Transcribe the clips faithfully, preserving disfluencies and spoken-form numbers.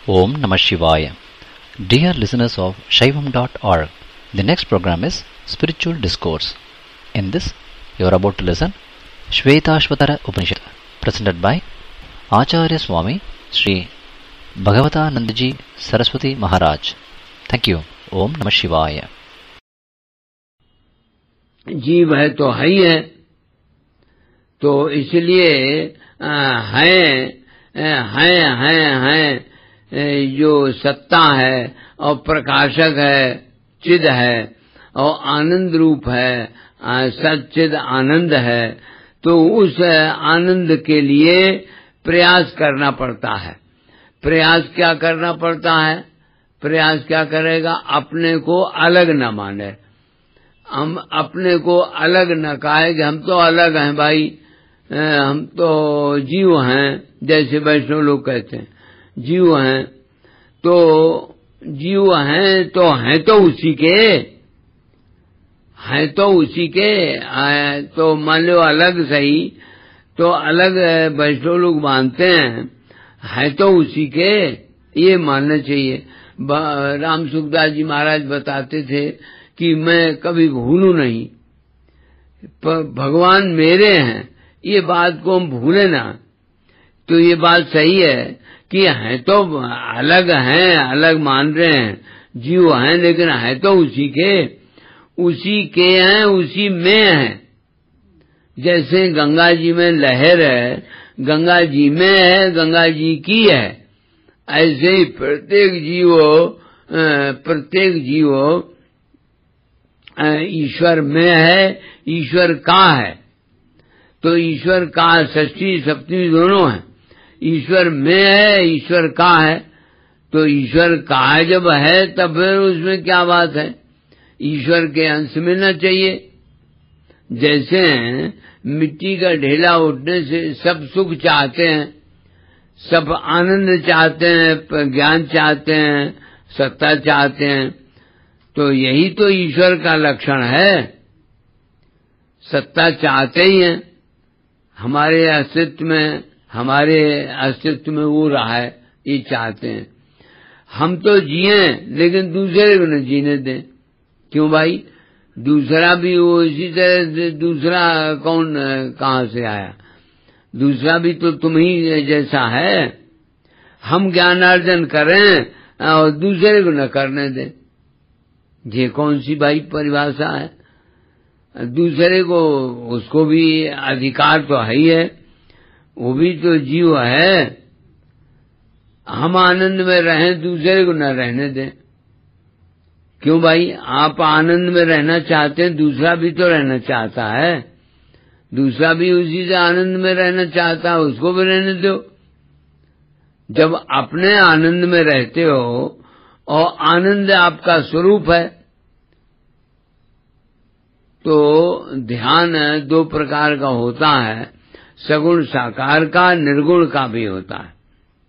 Om Namah Shivaya. Dear listeners of Shaivam dot org, the next program is Spiritual Discourse. In this, you are about to listen Shvetashvatara Upanishad, presented by Acharya Swami Sri Bhagavatanandaji Saraswati Maharaj. Thank you. Om Namah Shivaya. जीव है तो है ही है, तो इसलिए है है है है जो सत्ता है और प्रकाशक है, चिद है और आनंद रूप है, सच्चिद आनंद है, तो उस आनंद के लिए प्रयास करना पड़ता है। प्रयास क्या करना पड़ता है? प्रयास क्या करेगा? अपने को अलग न माने, हम अपने को अलग न कहे कि हम तो अलग हैं भाई, हम तो जीव हैं, जैसे वैष्णव लोग कहते हैं जीव हैं, तो जीव हैं तो हैं तो उसी के हैं तो उसी के तो मान लो अलग सही, तो अलग वैष्णव लोग मानते हैं, है तो उसी के, ये मानना चाहिए। राम सुखदास जी महाराज बताते थे कि मैं कभी भूलूं नहीं, भगवान मेरे हैं, ये बात को हम भूले ना। तो ये बात सही है कि हैं तो अलग हैं, अलग मान रहे हैं, जीव हैं, लेकिन है तो उसी के, उसी के हैं, उसी में हैं। जैसे गंगा जी में लहर है, गंगा जी में है, गंगा जी की है, ऐसे ही प्रत्येक जीव प्रत्येक जीव ईश्वर में है, ईश्वर का है। तो ईश्वर का षष्ठी सप्तमी दोनों है, ईश्वर में है, ईश्वर का है। तो ईश्वर का जब है तब फिर उसमें क्या बात है? ईश्वर के अंश मिलना चाहिए। जैसे मिट्टी का ढेला उठने से सब सुख चाहते हैं, सब आनंद चाहते हैं, ज्ञान चाहते हैं, सत्ता चाहते हैं, तो यही तो ईश्वर का लक्षण है। सत्ता चाहते ही हैं, हमारे अस्तित्व में हमारे अस्तित्व में वो रहा है, ये चाहते हैं। हम तो जिए लेकिन दूसरे को न जीने दें। क्यों भाई? दूसरा भी वो इसी तरह से, दूसरा कौन कहाँ से आया? दूसरा भी तो तुम ही जैसा है। हम ज्ञानार्जन करें और दूसरे को न करने दें, ये कौन सी भाई परिभाषा है? दूसरे को, उसको भी अधिकार तो है ही है, वो भी तो जीव है। हम आनंद में रहें, दूसरे को न रहने दें। क्यों भाई? आप आनंद में रहना चाहते हैं, दूसरा भी तो रहना चाहता है, दूसरा भी उसी से आनंद में रहना चाहता है, उसको भी रहने दो। जब अपने आनंद में रहते हो और आनंद आपका स्वरूप है, तो ध्यान दो प्रकार का होता है, सगुण साकार का, निर्गुण का भी होता है।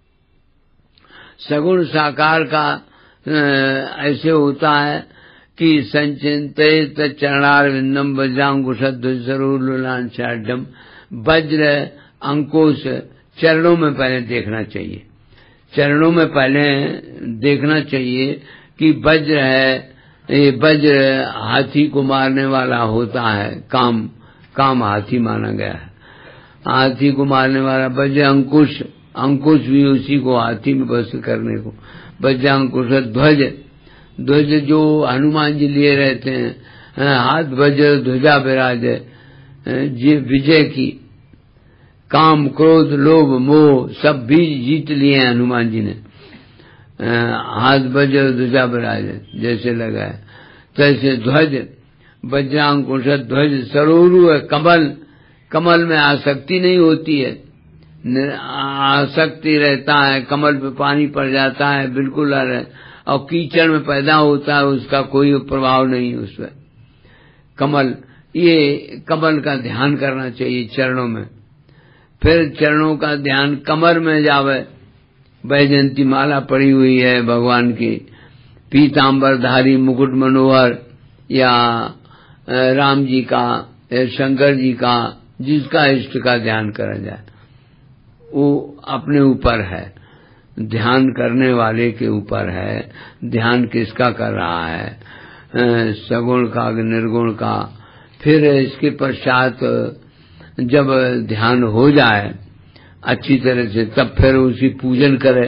सगुण साकार का ऐसे होता है कि संचिंतित चरणारविंदम वज्रांकुशध्वजरूलांशाढ्यम, वज्र अंकुश चरणों में पहले देखना चाहिए, चरणों में पहले देखना चाहिए कि वज्र है, ये वज्र हाथी को मारने वाला होता है, काम काम हाथी माना गया है, हाथी को मारने वाला। वज्र अंकुश, अंकुश भी उसी को हाथी में बस करने को। वज्र अंकुश ध्वज, ध्वज जो हनुमान जी लिए रहते हैं, हाथ वज्र ध्वजा विराज, विजय की। काम क्रोध लोभ मोह सब भी जीत लिए हैं हनुमान जी ने, हाथ वज्र ध्वजा विराज जैसे लगा है, तैसे ध्वज वज्रांकुश ध्वज। सरोरु है कमल, कमल में आसक्ति नहीं होती है, आसक्ति रहता है, कमल पे पानी पड़ जाता है बिल्कुल, और कीचड़ में पैदा होता है, उसका कोई प्रभाव नहीं उस पर। कमल, ये कमल का ध्यान करना चाहिए चरणों में। फिर चरणों का ध्यान कमर में जावे, वैजयंती माला पड़ी हुई है भगवान की, पीताम्बरधारी मुकुट मनोहर, या राम जी का या शंकर जी का, जिसका इष्ट का ध्यान करा जाए वो अपने ऊपर है। ध्यान करने वाले के ऊपर है, ध्यान किसका कर रहा है, सगुण का निर्गुण का। फिर इसके पश्चात जब ध्यान हो जाए अच्छी तरह से, तब फिर उसी पूजन करे।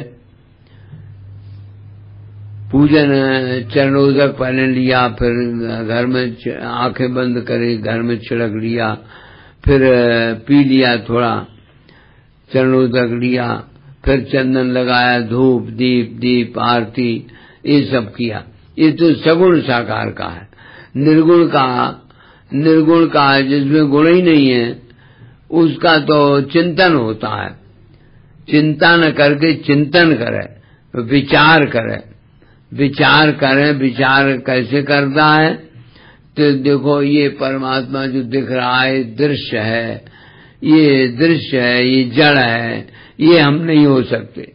पूजन चरणोदक पहले लिया, फिर घर में आंखें बंद करे, घर में छिड़क लिया, फिर पी लिया, थोड़ा चरणोदक लिया, फिर चंदन लगाया, धूप दीप दीप आरती ये सब किया। ये तो सगुण साकार का है। निर्गुण का निर्गुण का जिसमें गुण ही नहीं है उसका तो चिंतन होता है। चिंता न करके चिंतन करे, विचार करे, विचार करें। विचार कैसे करता है? तो देखो ये परमात्मा जो दिख रहा है दृश्य है, ये दृश्य है, ये जड़ है, ये हम नहीं हो सकते।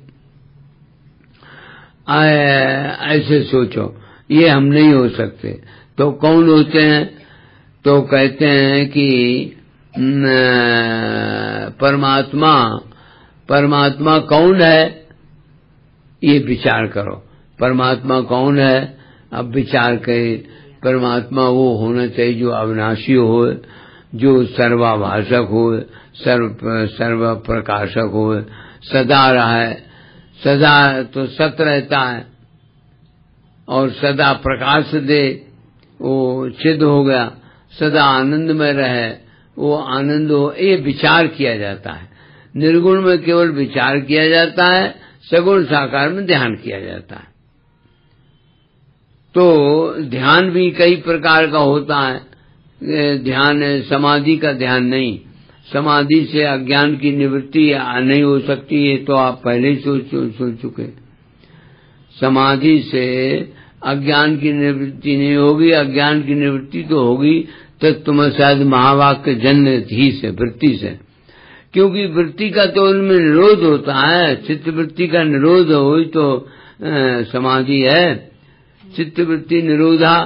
ऐसे सोचो, ये हम नहीं हो सकते। तो कौन होते हैं? तो कहते हैं कि परमात्मा परमात्मा कौन है, ये विचार करो। परमात्मा कौन है? अब विचार करे। परमात्मा वो होना चाहिए जो अविनाशी हो, जो सर्वाभाषक हो, सर्व सर्व प्रकाशक हो, सदा रहे। सदा तो सत रहता है और सदा प्रकाश दे, वो सिद्ध हो गया। सदा आनंद में रहे, वो आनंद हो, ये विचार किया जाता है। निर्गुण में केवल विचार किया जाता है, सगुण साकार में ध्यान किया जाता है। तो ध्यान भी कई प्रकार का होता है। ध्यान समाधि का ध्यान नहीं, समाधि से अज्ञान की निवृत्ति नहीं हो सकती, ये तो आप पहले ही सोच सोच चुके। समाधि से अज्ञान की निवृत्ति नहीं होगी। अज्ञान की निवृत्ति तो होगी तो तुम्हें शायद महावाक्य जन्म ही से, वृत्ति से, क्योंकि वृत्ति का तो उनमें निरोध होता है। चित्त वृत्ति का निरोध हो तो आ, समाधि है। चित्त वृत्ति निरोधा,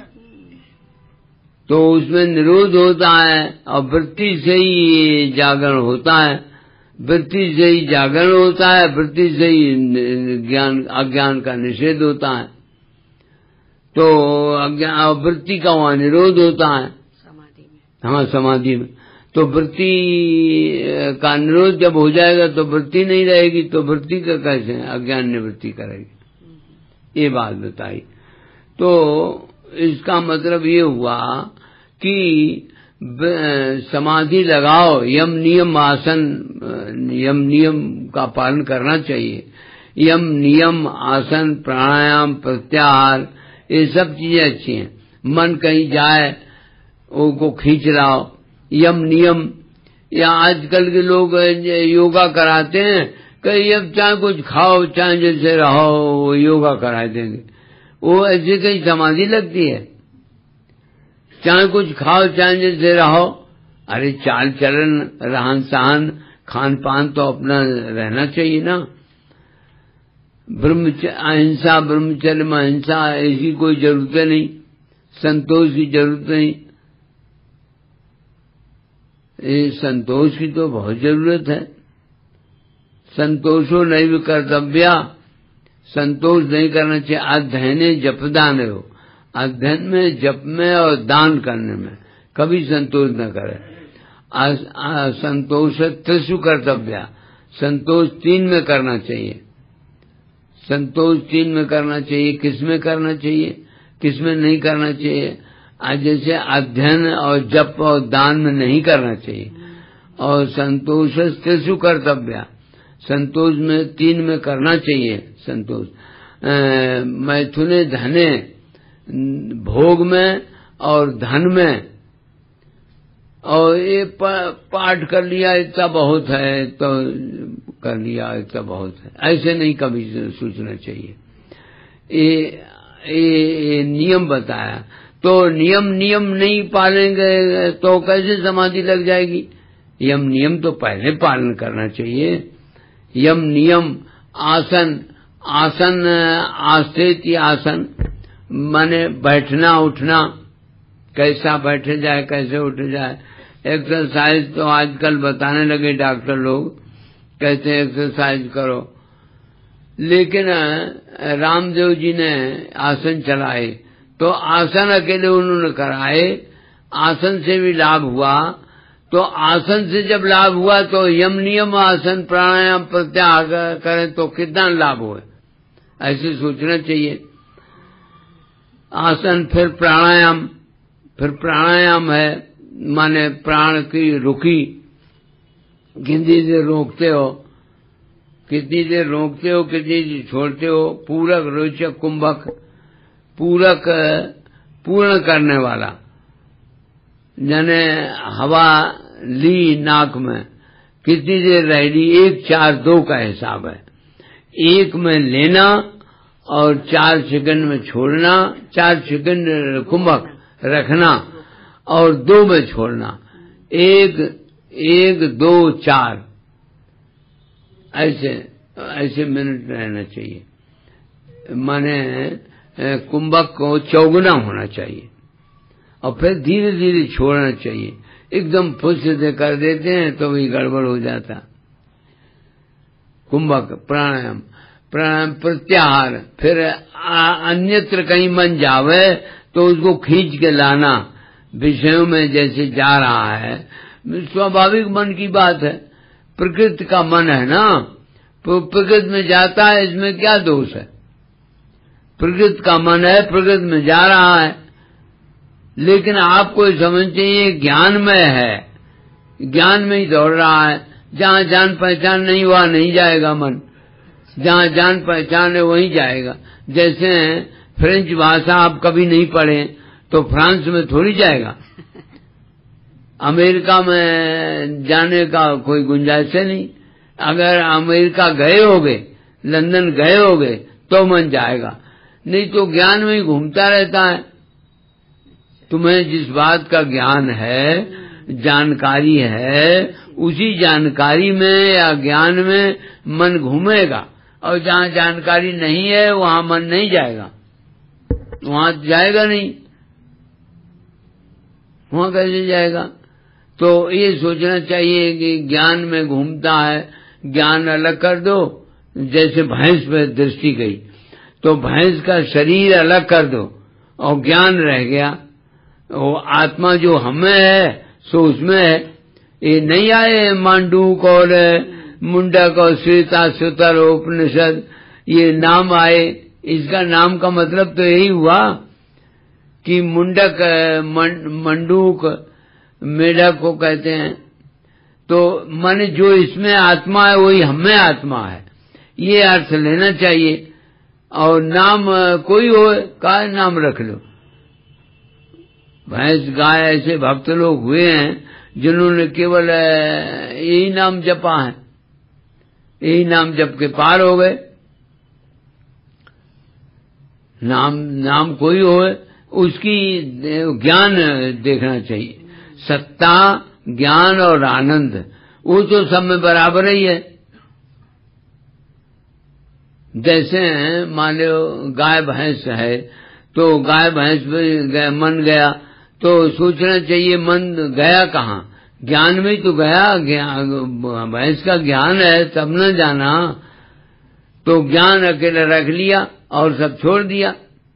तो उसमें निरोध होता है और वृत्ति से ही जागरण होता है। वृत्ति से ही जागरण होता है, वृत्ति से ही ज्ञान अज्ञान का निषेध होता है। तो अज्ञान वृत्ति का वहां निरोध होता है समाधि में। हाँ, समाधि में तो वृत्ति का निरोध जब हो जाएगा तो वृत्ति नहीं रहेगी, तो वृत्ति का कैसे अज्ञान निवृत्ति करेगी, ये बात बताई। तो इसका मतलब ये हुआ कि समाधि लगाओ, यम नियम आसन, यम नियम का पालन करना चाहिए। यम नियम आसन प्राणायाम प्रत्याहार ये सब चीजें अच्छी हैं। मन कहीं जाए उसको खींच लाओ, यम नियम। या आजकल के लोग योगा कराते हैं, कहीं अब चाहे कुछ खाओ चाहे जैसे रहो, योगा करा देंगे। वो ऐसे कहीं समाधि लगती है? चाहे कुछ खाओ चाहे जैसे रहो। अरे चाल चलन रहन सहन खान पान तो अपना रहना चाहिए ना। ब्रह्मचर्य अहिंसा, ब्रह्मचर्य में अहिंसा, ऐसी कोई जरूरत नहीं। संतोष की जरूरत नहीं। ये संतोष की तो बहुत जरूरत है। संतोषो नैव कर्तव्या, संतोष नहीं करना चाहिए। अध्ययने जपदान हो, अध्ययन में जप में और दान करने में कभी संतोष न करे। संतोष त्रिषु कर्तव्या, संतोष तीन में करना चाहिए। संतोष तीन में करना चाहिए। किस में करना चाहिए, किस में नहीं करना चाहिए? आज जैसे अध्ययन और जप और दान में नहीं करना चाहिए। और संतोष त्रिषु कर्तव्या, संतोष में तीन में करना चाहिए। संतोष मैथुने धने, भोग में और धन में। और ये पाठ कर लिया इतना बहुत है, तो कर लिया इतना बहुत है, ऐसे नहीं कभी सोचना चाहिए। ये, ये, ये नियम बताया। तो नियम नियम नहीं पालेंगे तो कैसे समाधि लग जाएगी? यम नियम तो पहले पालन करना चाहिए। यम नियम आसन, आसन आस्थित आसन माने बैठना उठना, कैसा बैठे जाए कैसे उठ जाए। एक्सरसाइज तो आजकल बताने लगे डॉक्टर लोग, कहते हैं एक्सरसाइज करो। लेकिन रामदेव जी ने आसन चलाए तो आसन अकेले उन्होंने कराए, आसन से भी लाभ हुआ। तो आसन से जब लाभ हुआ तो यम नियम आसन प्राणायाम प्रत्याहार करें तो कितना लाभ हो, ऐसे सोचना चाहिए। आसन फिर प्राणायाम, फिर प्राणायाम है माने प्राण की रुकी, कितनी देर रोकते हो, कितनी देर रोकते हो, कितनी देर छोड़ते हो। पूरक, रोचक, कुंभक, पूरक पूर्ण करने वाला, यानी हवा ली नाक में, कितनी देर रह ली, एक चार दो का हिसाब है। एक में लेना और चार सेकंड में छोड़ना, चार सेकंड कुंभक रखना और दो में छोड़ना, एक एक दो चार, ऐसे ऐसे मिनट रहना चाहिए। माने कुंभक को चौगुना होना चाहिए और फिर धीरे धीरे छोड़ना चाहिए। एकदम फुस से कर देते हैं तो भी गड़बड़ हो जाता। कुंभक प्राणायाम, प्राणायाम प्रत्याहार, फिर अन्यत्र कहीं मन जावे तो उसको खींच के लाना विषयों में जैसे जा रहा है। स्वाभाविक मन की बात है, प्रकृति का मन है ना, तो प्रकृति में जाता है, इसमें क्या दोष है। प्रकृति का मन है, प्रकृति में जा रहा है, लेकिन आपको समझ चाहिए ज्ञान में है, ज्ञान में ही दौड़ रहा है। जहाँ जान पहचान नहीं वहाँ नहीं जाएगा मन, जहाँ जान पहचान है वहीं जाएगा। जैसे फ्रेंच भाषा आप कभी नहीं पढ़े तो फ्रांस में थोड़ी जाएगा, अमेरिका में जाने का कोई गुंजाइश नहीं। अगर अमेरिका गए होगे, लंदन गए होगे तो मन जाएगा, नहीं तो ज्ञान में ही घूमता रहता है। तुम्हें जिस बात का ज्ञान है, जानकारी है, उसी जानकारी में या ज्ञान में मन घूमेगा, और जहाँ जानकारी नहीं है वहाँ मन नहीं जाएगा, वहाँ जाएगा नहीं, वहाँ कैसे जाएगा। तो ये सोचना चाहिए कि ज्ञान में घूमता है, ज्ञान अलग कर दो। जैसे भैंस पे दृष्टि गई तो भैंस का शरीर अलग कर दो और ज्ञान रह गया, वो आत्मा जो हमें है सो उसमें है। ये नहीं आए मांडूक और मुंडक और श्वेता सुतर उपनिषद, ये नाम आए, इसका नाम का मतलब तो यही हुआ कि मुंडक मंडूक मेढक को कहते हैं। तो मन जो इसमें आत्मा है वही हमें आत्मा है, ये अर्थ लेना चाहिए। और नाम कोई हो का नाम रख लो। भैंस गाय ऐसे भक्त लोग हुए हैं जिन्होंने केवल यही नाम जपा है, यही नाम जप के पार हो गए। नाम नाम कोई हो उसकी ज्ञान देखना चाहिए। सत्ता, ज्ञान और आनंद वो तो सब में बराबर ही है। जैसे मान लो गाय भैंस है तो गाय भैंस पे मन गया तो सोचना चाहिए मन गया कहाँ, ज्ञान में ही तो गया। भैंस का ज्ञान है तब न जाना, तो ज्ञान अकेले रख लिया और सब छोड़ दिया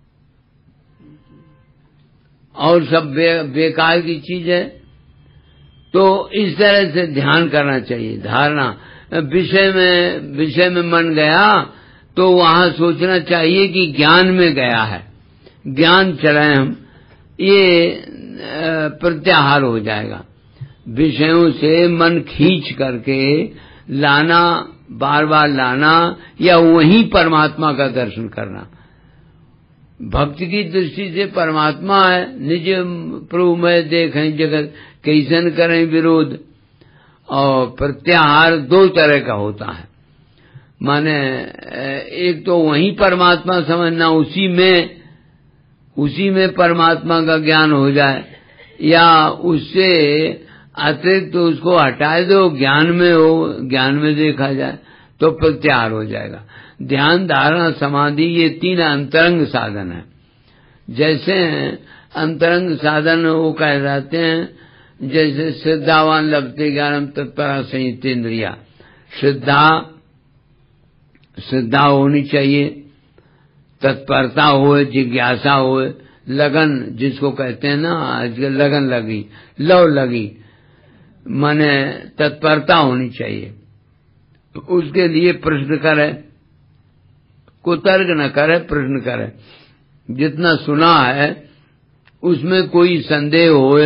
और सब बे, बेकार की चीज है। तो इस तरह से ध्यान करना चाहिए। धारणा विषय में विषय में मन गया तो वहां सोचना चाहिए कि ज्ञान में गया है, ज्ञान चलाए हम, ये प्रत्याहार हो जाएगा। विषयों से मन खींच करके लाना, बार बार लाना या वहीं परमात्मा का दर्शन करना। भक्ति की दृष्टि से परमात्मा है, निज प्रभु में देखें जगत कैसन करें विरोध। और प्रत्याहार दो तरह का होता है, माने एक तो वहीं परमात्मा समझना, उसी में उसी में परमात्मा का ज्ञान हो जाए, या उससे अतिरिक्त तो उसको हटा दो, ज्ञान में हो, ज्ञान में देखा जाए तो प्रत्याहार हो जाएगा। ध्यान, धारणा, समाधि ये तीन अंतरंग साधन है। जैसे अंतरंग साधन वो कह जाते हैं, जैसे श्रद्धावान लभते ज्ञानम तत्परा संयतेन्द्रिया। श्रद्धा श्रद्धा होनी चाहिए, तत्परता हो, जिज्ञासा हो, लगन जिसको कहते हैं ना, आजकल लगन लगी, लव लगी, माने तत्परता होनी चाहिए। उसके लिए प्रश्न करे, कुतर्क न करे, प्रश्न करे। जितना सुना है उसमें कोई संदेह हो।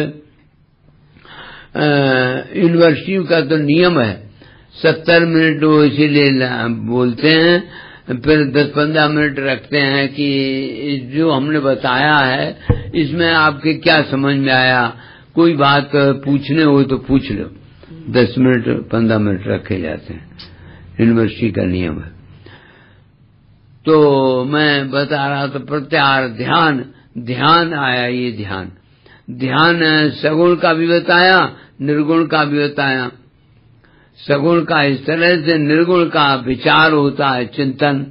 यूनिवर्सिटी का तो नियम है सत्तर मिनट वो इसीलिए बोलते हैं, फिर दस पंद्रह मिनट रखते हैं कि जो हमने बताया है इसमें आपके क्या समझ में आया, कोई बात पूछने हो तो पूछ लो। दस मिनट पंद्रह मिनट रखे जाते हैं, यूनिवर्सिटी का नियम है। तो मैं बता रहा था प्रत्याहार, ध्यान, ध्यान आया, ये ध्यान ध्यान सगुण का भी बताया, निर्गुण का भी बताया। सगुण का इस तरह से, निर्गुण का विचार होता है, चिंतन।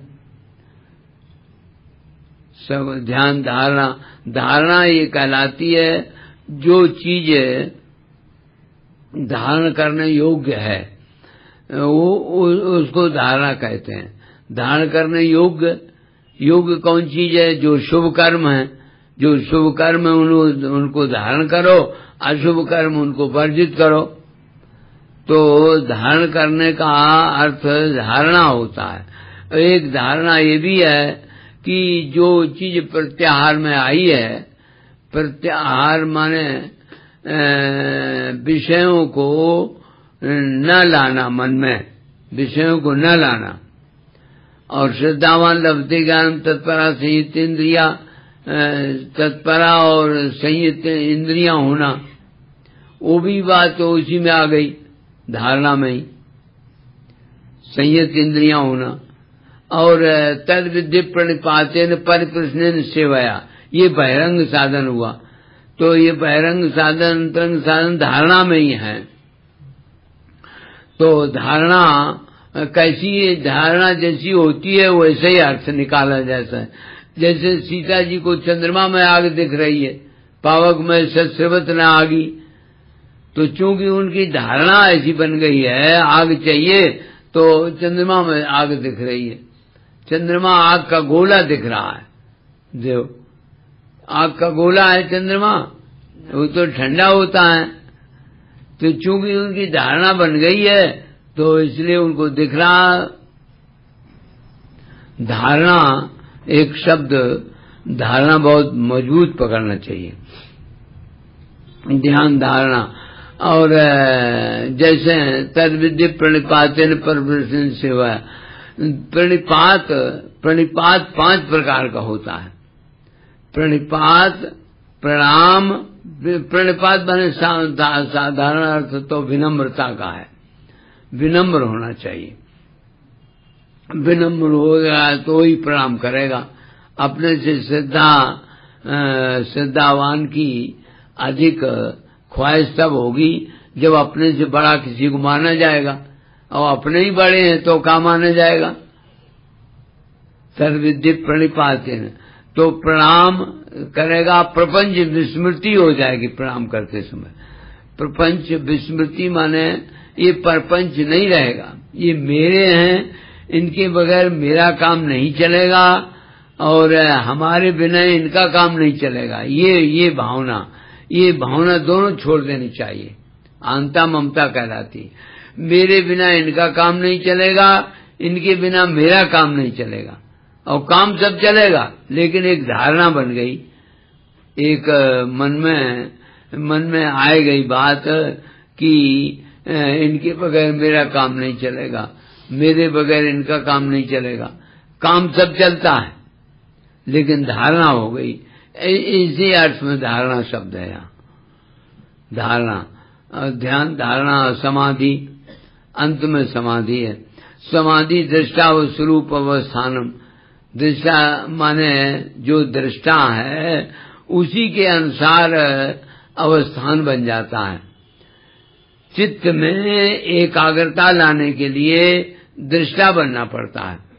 ध्यान धारणा, धारणा ये कहलाती है जो चीज धारण करने योग्य है वो उसको धारणा कहते हैं। धारण करने योग्य, योग्य कौन चीज है? जो शुभ कर्म है, जो शुभ कर्म है उनको धारण करो, अशुभ कर्म उनको वर्जित करो। तो धारण करने का अर्थ धारणा होता है। एक धारणा ये भी है कि जो चीज प्रत्याहार में आई है, प्रत्याहार माने विषयों को न लाना, मन में विषयों को न लाना। और श्रद्धावान लभते ज्ञान तत्परा संयुक्त इंद्रिया, तत्परा और संयुक्त इंद्रियां होना, वो भी बात तो उसी में आ गई, धारणा में ही संयुक्त इंद्रियां होना। और तद विधि प्रणिपातेन परिप्रश्नेन सेवया, ये बहिरंग साधन हुआ। तो ये बहिरंग साधन, अंतरंग साधन धारणा में ही है। तो धारणा कैसी, धारणा जैसी होती है वैसे ही अर्थ निकाला जाता है। जैसे सीता जी को चंद्रमा में आग दिख रही है, पावक में सत्सर्वत न आगी, तो चूंकि उनकी धारणा ऐसी बन गई है आग चाहिए, तो चंद्रमा में आग दिख रही है। चंद्रमा आग का गोला दिख रहा है, देव आग का गोला है चंद्रमा, वो तो ठंडा होता है। तो चूंकि उनकी धारणा बन गई है तो इसलिए उनको दिख रहा। धारणा एक शब्द, धारणा बहुत मजबूत पकड़ना चाहिए, ध्यान धारणा। और जैसे तद विधि प्रणिपातेन परिप्रश्नेन सेवा, प्रणिपात, प्रणिपात पांच प्रकार का होता है। प्रणिपात, प्रणाम, प्रणिपात बने साधारण अर्थ तो विनम्रता का है, विनम्र होना चाहिए। विनम्र होगा तो ही प्रणाम करेगा। अपने से श्रद्धा, श्रद्धावान की अधिक ख्वाहिश तब होगी जब अपने से बड़ा किसी को माना जाएगा, और अपने ही बड़े हैं तो क्या माना जाएगा। सर्वविधि प्रणिपातेन, तो प्रणाम करेगा, प्रपंच विस्मृति हो जाएगी प्रणाम करते समय। प्रपंच विस्मृति माने ये प्रपंच नहीं रहेगा, ये मेरे हैं, इनके बगैर मेरा काम नहीं चलेगा और हमारे बिना इनका काम नहीं चलेगा। ये ये भावना, ये भावना दोनों छोड़ देनी चाहिए। आंता ममता कहलाती, मेरे बिना इनका काम नहीं चलेगा, इनके बिना मेरा काम नहीं चलेगा। और काम सब चलेगा, लेकिन एक धारणा बन गई, एक मन में मन में आए गई बात कि इनके बगैर मेरा काम नहीं चलेगा, मेरे बगैर इनका काम नहीं चलेगा। काम सब चलता है लेकिन धारणा हो गई। इसी अर्थ में धारणा शब्द है यहाँ, धारणा। ध्यान, धारणा, समाधि, अंत में समाधि है। समाधि दृष्टा व स्वरूप अवस्थानम, दृष्टा माने जो दृष्टा है उसी के अनुसार अवस्थान बन जाता है। चित्त में एकाग्रता लाने के लिए दृष्टा बनना पड़ता है।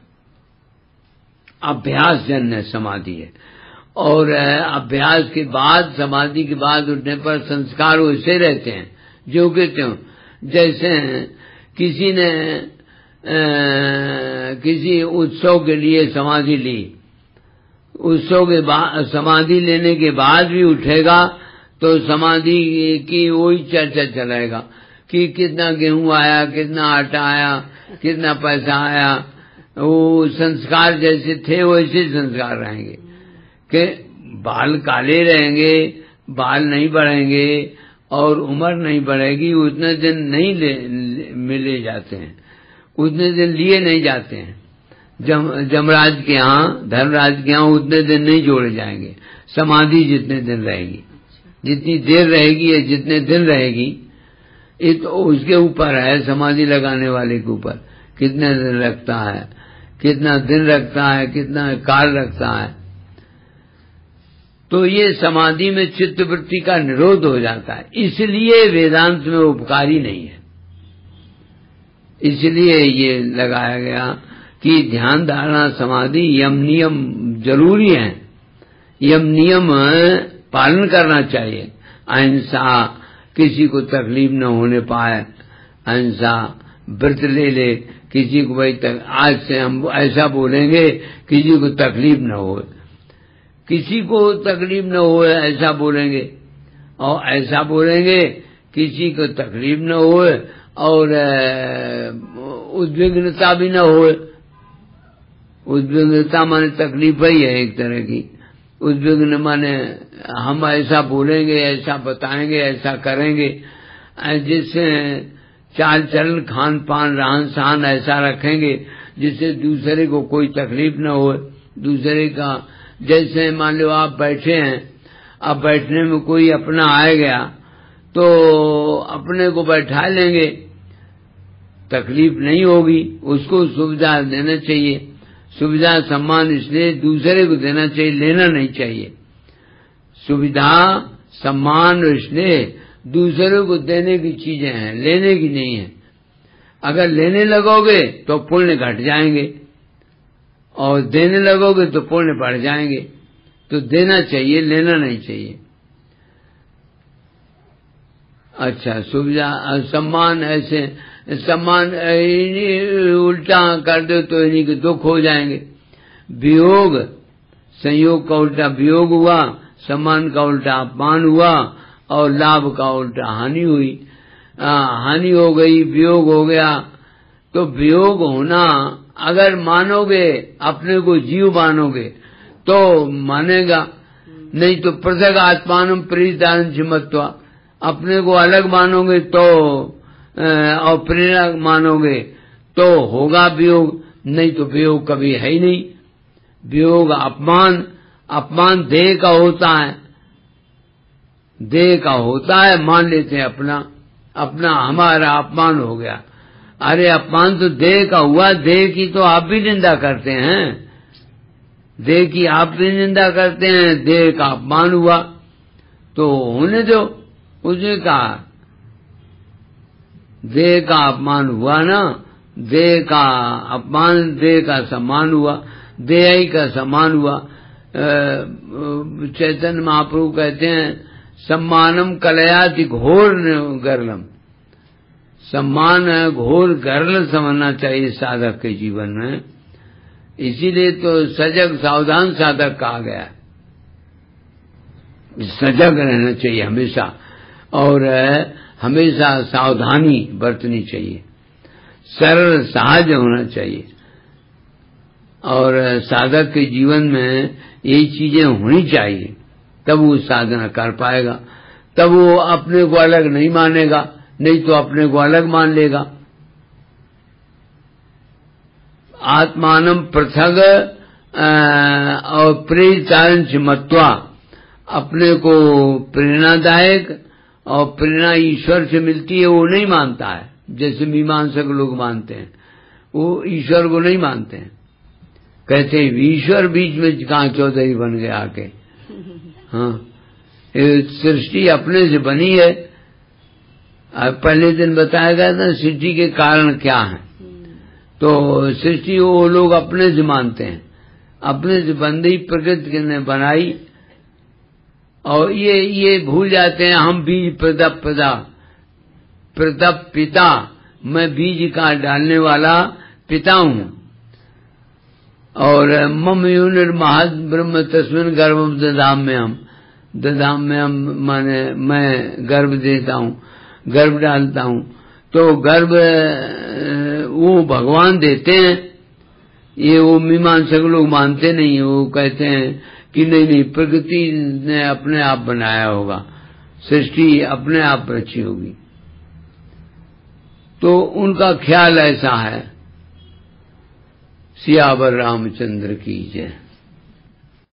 अभ्यास जन्य समाधि है, और अभ्यास के बाद, समाधि के बाद उठने पर संस्कार वैसे रहते हैं जो कि त्यों। जैसे किसी ने किसी उत्सव के लिए समाधि ली, उत्सव के बाद समाधि लेने के बाद भी उठेगा तो समाधि की वही चर्चा चलाएगा कि कितना गेहूं आया, कितना आटा आया, कितना पैसा आया। वो संस्कार जैसे थे वैसे संस्कार रहेंगे कि बाल काले रहेंगे, बाल नहीं बढ़ेंगे और उम्र नहीं बढ़ेगी। उतने दिन नहीं ले, ले, मिले जाते हैं, उतने दिन लिए नहीं जाते हैं। जम जमराज के यहाँ, धर्मराज के यहाँ उतने दिन नहीं जोड़े जाएंगे। समाधि जितने दिन रहेगी, जितनी देर रहेगी या जितने दिन रहेगी, ये तो उसके ऊपर है, समाधि लगाने वाले के ऊपर कितने दिन रखता है, कितना दिन रखता है, कितना काल रखता है। तो ये समाधि में चित्तवृत्ति का निरोध हो जाता है, इसलिए वेदांत में उपकारी नहीं है। इसलिए ये लगाया गया कि ध्यान धारणा समाधि यम नियम जरूरी है, यम नियम पालन करना चाहिए। अहिंसा, किसी को तकलीफ न होने पाए, अहिंसा व्रत ले ले, किसी को भाई तक, आज से हम ऐसा बोलेंगे किसी को तकलीफ न हो, किसी को तकलीफ न हो ऐसा बोलेंगे, और ऐसा बोलेंगे किसी को तकलीफ न हो और उद्विग्नता भी न हो। उद्विग्नता माने तकलीफ ही है एक तरह की। उद्विग्न माने हम ऐसा बोलेंगे, ऐसा बताएंगे, ऐसा करेंगे, जिससे चाल चलन, खान पान, रहन सहन ऐसा रखेंगे जिससे दूसरे को कोई तकलीफ न हो। दूसरे का, जैसे मान लो आप बैठे हैं, अब बैठने में कोई अपना आ गया तो अपने को बैठा लेंगे, तकलीफ नहीं होगी, उसको सुविधा देना चाहिए। सुविधा सम्मान इसलिए दूसरे को देना चाहिए, लेना नहीं चाहिए। सुविधा सम्मान इसलिए दूसरे को देने की चीजें हैं, लेने की नहीं है। अगर लेने लगोगे तो पुण्य घट जाएंगे और देने लगोगे तो पुण्य बढ़ जाएंगे। तो देना चाहिए, लेना नहीं चाहिए। अच्छा, सुविधा सम्मान, ऐसे सम्मान उल्टा कर दो तो इन्हीं के दुख हो जाएंगे। वियोग, संयोग का उल्टा वियोग हुआ, सम्मान का उल्टा अपमान हुआ और लाभ का उल्टा हानि हुई। आ, हानि हो गई, वियोग हो गया। तो वियोग होना, अगर मानोगे, अपने को जीव मानोगे तो मानेगा, नहीं तो पृथक आत्मानम प्रेरितान चिमत्वा, अपने को अलग मानोगे तो और प्रेरणा मानोगे तो होगा वियोग, नहीं तो वियोग कभी है ही नहीं। वियोग अपमान, अपमान देह का होता है, देह का होता है, मान लेते हैं अपना, अपना हमारा अपमान हो गया। अरे अपमान तो देह का हुआ, देह की तो आप भी निंदा करते हैं, देह की आप भी निंदा करते हैं, देह का अपमान हुआ तो होने दो। उसने कहा देह का अपमान हुआ ना, देह का अपमान, देह का सम्मान हुआ, देह ही का सम्मान हुआ। चैतन्य महाप्रभु कहते हैं सम्मानम कलयाति घोर गर्लम, सम्मान घोर गर्ल समझना चाहिए साधक के जीवन में। इसीलिए तो सजग सावधान साधक कहा गया, सजग रहना चाहिए हमेशा और हमेशा सावधानी बरतनी चाहिए, सरल सहज होना चाहिए। और साधक के जीवन में यही चीजें होनी चाहिए, तब वो साधना कर पाएगा, तब वो अपने को अलग नहीं मानेगा, नहीं तो अपने को अलग मान लेगा। आत्मानम पृथक और प्रेरितांच मत्वा, अपने को प्रेरणादायक और प्रेरणा ईश्वर से मिलती है वो नहीं मानता है, जैसे मीमांसक लोग मानते हैं, वो ईश्वर को नहीं मानते हैं। कहते हैं ईश्वर बीच में कहाँ चौधरी बन गया आके। हाँ, सृष्टि अपने से बनी है। पहले दिन बताया गया था सृष्टि के कारण क्या है, तो सृष्टि वो लोग अपने से मानते हैं, अपने से बंदी प्रकृति ने बनाई और ये ये भूल जाते हैं हम बीज प्रदप पिता, प्रदप पिता, मैं बीज का डालने वाला पिता हूं। और मम योनिर्महद् ब्रह्म तस्मिन् गर्भं दधाम्यहम्, दधाम्यहम् माने मैं गर्भ देता हूं, गर्भ डालता हूं। तो गर्भ वो भगवान देते हैं, ये वो मीमांसक लोग मानते नहीं है। वो कहते हैं कि नहीं नहीं, प्रकृति ने अपने आप बनाया होगा, सृष्टि अपने आप रची होगी। तो उनका ख्याल ऐसा है। सियावर रामचंद्र की जय।